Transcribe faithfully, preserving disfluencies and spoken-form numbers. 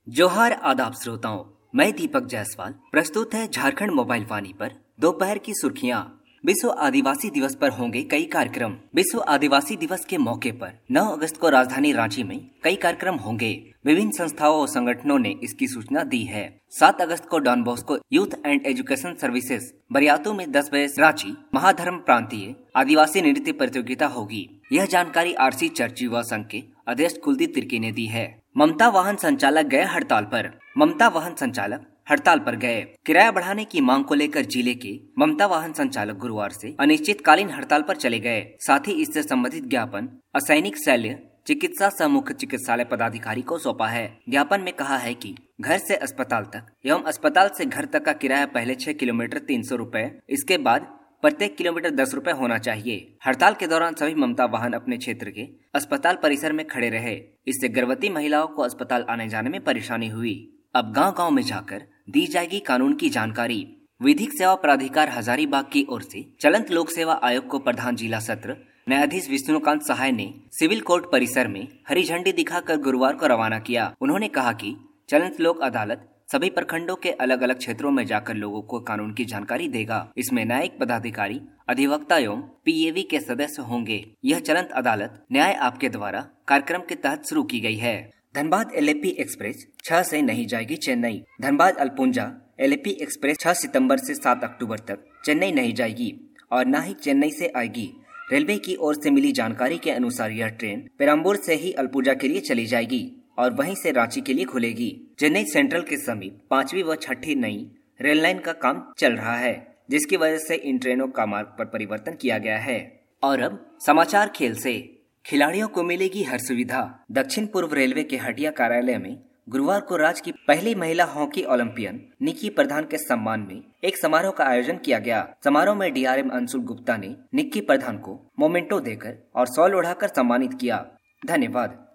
जोहार आदाब श्रोताओं, मैं दीपक जायसवाल। प्रस्तुत है झारखंड मोबाइल वाणी पर दोपहर की सुर्खियां। विश्व आदिवासी दिवस पर होंगे कई कार्यक्रम। विश्व आदिवासी दिवस के मौके पर नौ अगस्त को राजधानी रांची में कई कार्यक्रम होंगे। विभिन्न संस्थाओं और संगठनों ने इसकी सूचना दी है। सात अगस्त को Don Bosco Youth and Education Services Bariatu में दस बजे रांची महाधर्म प्रांतीय आदिवासी नृत्य प्रतियोगिता होगी। यह जानकारी आरसी चर्च युवा संघ के अध्यक्ष कुलदीप तिर्की ने दी है। ममता वाहन संचालक गए हड़ताल पर। ममता वाहन संचालक हड़ताल पर गए। किराया बढ़ाने की मांग को लेकर जिले के ममता वाहन संचालक गुरुवार से अनिश्चितकालीन हड़ताल पर चले गए। साथ ही इससे संबंधित ज्ञापन असैनिक शल्य चिकित्सा सह मुख्य चिकित्सालय पदाधिकारी को सौंपा है। ज्ञापन में कहा है कि घर से अस्पताल तक एवं अस्पताल से घर तक का किराया पहले छह किलोमीटर तीन सौ रूपए, इसके बाद प्रत्येक किलोमीटर दस रुपए होना चाहिए। हड़ताल के दौरान सभी ममता वाहन अपने क्षेत्र के अस्पताल परिसर में खड़े रहे। इससे गर्भवती महिलाओं को अस्पताल आने जाने में परेशानी हुई। अब गांव गांव में जाकर दी जाएगी कानून की जानकारी। विधिक सेवा प्राधिकार हजारीबाग की ओर से चलंत लोक सेवा आयोग को प्रधान जिला सत्र न्यायाधीश विष्णुकांत सहाय ने सिविल कोर्ट परिसर में हरी झंडी दिखाकर गुरुवार को रवाना किया। उन्होंने कहा कि चलंत लोक अदालत सभी प्रखंडों के अलग अलग क्षेत्रों में जाकर लोगों को कानून की जानकारी देगा। इसमें न्यायिक पदाधिकारी, अधिवक्ता एवं पीएवी के सदस्य होंगे। यह चलंत अदालत न्याय आपके द्वारा कार्यक्रम के तहत शुरू की गई है। धनबाद एलएपी एक्सप्रेस छह से नहीं जाएगी चेन्नई। धनबाद अल्पुंजा एलएपी एक्सप्रेस छह सितंबर से सात अक्टूबर तक चेन्नई नहीं जाएगी और न ही चेन्नई से आएगी। रेलवे की ओर से मिली जानकारी के अनुसार यह ट्रेन पेरम्बूर से ही अल्पुंजा के लिए चली जाएगी और वहीं से रांची के लिए खुलेगी। चेन्नई सेंट्रल के समीप पांचवी व छठी नई रेल लाइन का काम चल रहा है, जिसकी वजह से इन ट्रेनों का मार्ग पर परिवर्तन किया गया है। और अब समाचार खेल से। खिलाड़ियों को मिलेगी हर सुविधा। दक्षिण पूर्व रेलवे के हटिया कार्यालय में गुरुवार को राज्य की पहली महिला हॉकी ओलंपियन निक्की प्रधान के सम्मान में एक समारोह का आयोजन किया गया। समारोह में डीआरएम अंशुल गुप्ता ने निक्की प्रधान को मोमेंटो देकर और शॉल ओढ़ाकर सम्मानित किया। धन्यवाद।